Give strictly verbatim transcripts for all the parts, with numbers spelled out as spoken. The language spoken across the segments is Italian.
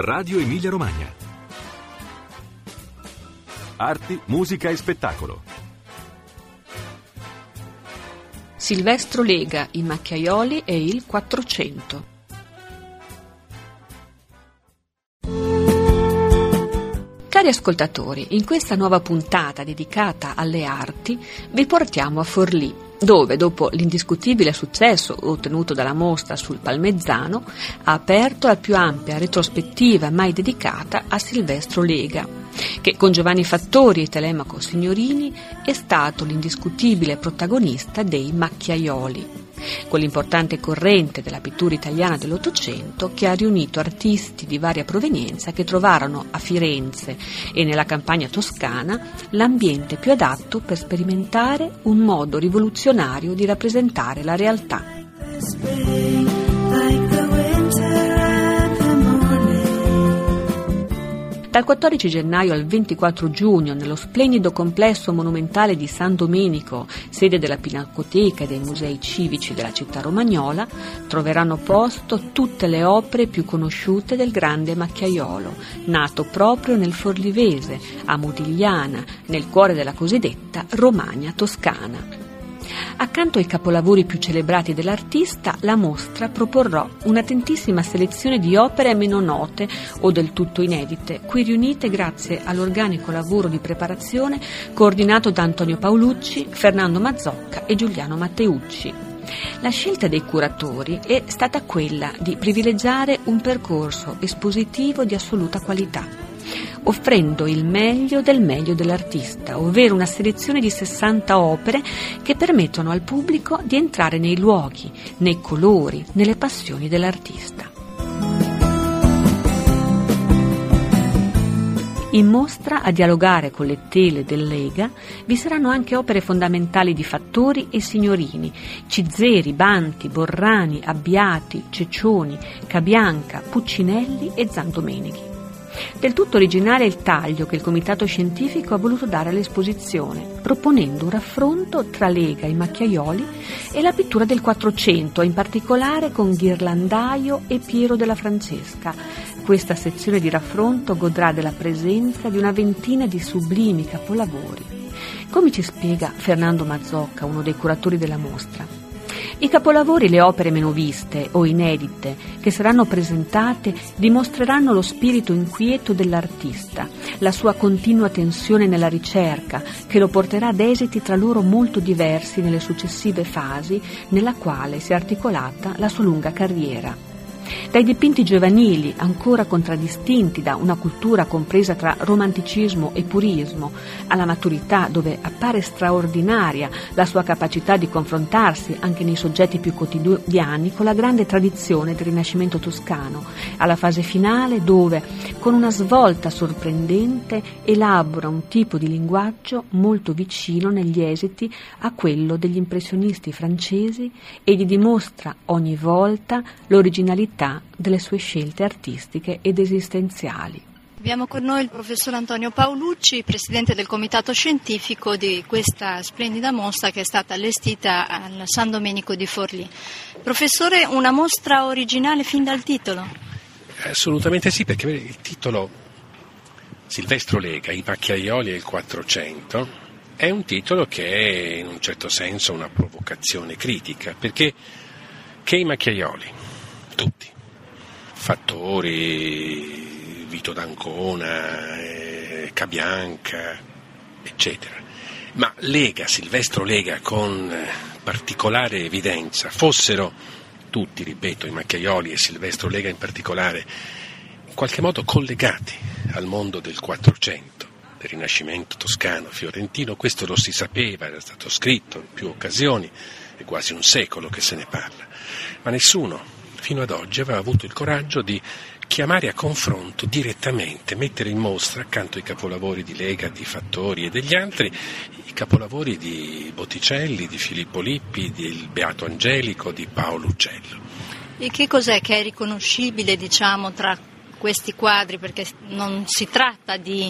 Radio Emilia Romagna. Arti, musica e spettacolo. Silvestro Lega, I Macchiaioli e il Quattrocento. Cari ascoltatori, in questa nuova puntata dedicata alle arti vi portiamo a Forlì, dove, dopo l'indiscutibile successo ottenuto dalla mostra sul Palmezzano, ha aperto la più ampia retrospettiva mai dedicata a Silvestro Lega, che con Giovanni Fattori e Telemaco Signorini è stato l'indiscutibile protagonista dei Macchiaioli, quell'importante corrente della pittura italiana dell'Ottocento che ha riunito artisti di varia provenienza che trovarono a Firenze e nella campagna toscana l'ambiente più adatto per sperimentare un modo rivoluzionario di rappresentare la realtà. Dal quattordici gennaio al ventiquattro giugno, nello splendido complesso monumentale di San Domenico, sede della Pinacoteca e dei musei civici della città romagnola, troveranno posto tutte le opere più conosciute del grande macchiaiolo, nato proprio nel Forlivese, a Modigliana, nel cuore della cosiddetta Romagna toscana. Accanto ai capolavori più celebrati dell'artista, la mostra proporrà un'attentissima selezione di opere meno note o del tutto inedite, qui riunite grazie all'organico lavoro di preparazione coordinato da Antonio Paolucci, Fernando Mazzocca e Giuliano Matteucci. La scelta dei curatori è stata quella di privilegiare un percorso espositivo di assoluta qualità, offrendo il meglio del meglio dell'artista, ovvero una selezione di sessanta opere che permettono al pubblico di entrare nei luoghi, nei colori, nelle passioni dell'artista. In mostra, a dialogare con le tele del Lega, vi saranno anche opere fondamentali di Fattori e Signorini, Cizeri, Banti, Borrani, Abbiati, Ceccioni, Cabianca, Puccinelli e Zandomenichi. Del tutto originale è il taglio che il comitato scientifico ha voluto dare all'esposizione, proponendo un raffronto tra Lega, I Macchiaioli e la pittura del Quattrocento, in particolare con Ghirlandaio e Piero della Francesca. Questa sezione di raffronto godrà della presenza di una ventina di sublimi capolavori. Come ci spiega Fernando Mazzocca, uno dei curatori della mostra, i capolavori, le opere meno viste o inedite che saranno presentate, dimostreranno lo spirito inquieto dell'artista, la sua continua tensione nella ricerca, che lo porterà ad esiti tra loro molto diversi nelle successive fasi nella quale si è articolata la sua lunga carriera. Dai dipinti giovanili, ancora contraddistinti da una cultura compresa tra romanticismo e purismo, alla maturità, dove appare straordinaria la sua capacità di confrontarsi anche nei soggetti più quotidiani con la grande tradizione del Rinascimento toscano, alla fase finale dove, con una svolta sorprendente, elabora un tipo di linguaggio molto vicino negli esiti a quello degli impressionisti francesi e gli dimostra ogni volta l'originalità delle sue scelte artistiche ed esistenziali. Abbiamo con noi il professor Antonio Paolucci, presidente del comitato scientifico di questa splendida mostra che è stata allestita al San Domenico di Forlì. Professore, una mostra originale fin dal titolo? Assolutamente sì, perché il titolo Silvestro Lega, I Macchiaioli e il Quattrocento è un titolo che è in un certo senso una provocazione critica, perché che i macchiaioli? Tutti, Fattori, Vito d'Ancona, eh, Cabianca, eccetera. Ma Lega, Silvestro Lega, con particolare evidenza, fossero tutti, ripeto, i macchiaioli e Silvestro Lega in particolare, in qualche modo collegati al mondo del Quattrocento, del Rinascimento toscano, fiorentino, questo lo si sapeva, era stato scritto in più occasioni, è quasi un secolo che se ne parla, ma nessuno fino ad oggi aveva avuto il coraggio di chiamare a confronto direttamente, mettere in mostra accanto ai capolavori di Lega, di Fattori e degli altri, i capolavori di Botticelli, di Filippo Lippi, di Beato Angelico, di Paolo Uccello. E che cos'è che è riconoscibile, diciamo, tra questi quadri? Perché non si tratta di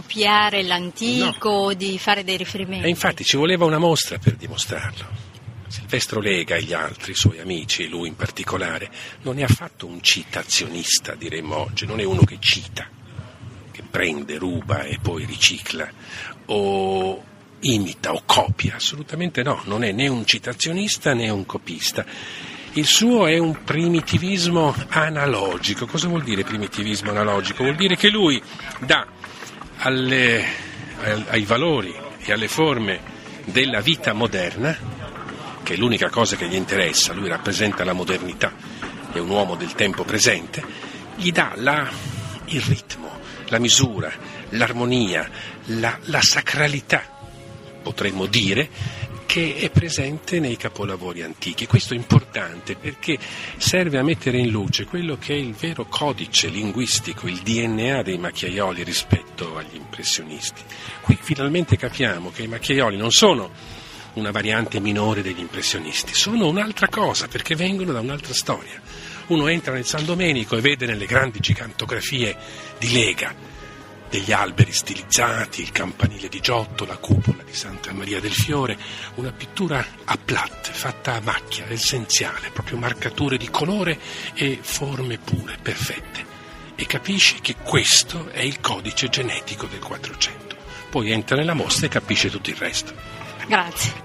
copiare l'antico, no, di fare dei riferimenti. E infatti ci voleva una mostra per dimostrarlo. Silvestro Lega e gli altri suoi amici, e lui in particolare, non è affatto un citazionista, diremmo oggi, non è uno che cita, che prende, ruba e poi ricicla, o imita o copia, assolutamente no, non è né un citazionista né un copista. Il suo è un primitivismo analogico. Cosa vuol dire primitivismo analogico? Vuol dire che lui dà alle, ai valori e alle forme della vita moderna, che è l'unica cosa che gli interessa, lui rappresenta la modernità, è un uomo del tempo presente, gli dà la, il ritmo, la misura, l'armonia, la, la sacralità, potremmo dire, che è presente nei capolavori antichi. Questo è importante perché serve a mettere in luce quello che è il vero codice linguistico, il D N A dei macchiaioli rispetto agli impressionisti. Qui finalmente capiamo che i macchiaioli non sono una variante minore degli impressionisti, sono un'altra cosa perché vengono da un'altra storia. Uno entra nel San Domenico e vede nelle grandi gigantografie di Lega degli alberi stilizzati, il campanile di Giotto, la cupola di Santa Maria del Fiore, una pittura a plat, fatta a macchia, essenziale, proprio marcature di colore e forme pure, perfette. E capisci che questo è il codice genetico del Quattrocento. Poi entra nella mostra e capisce tutto il resto. Grazie.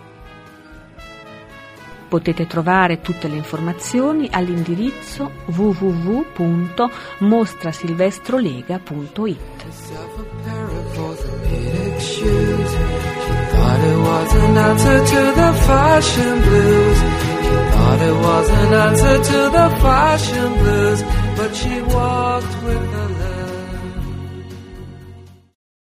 Potete trovare tutte le informazioni all'indirizzo w w w punto mostrasilvestrolega punto it. Thought it was an answer to the fashion blues, but she walked with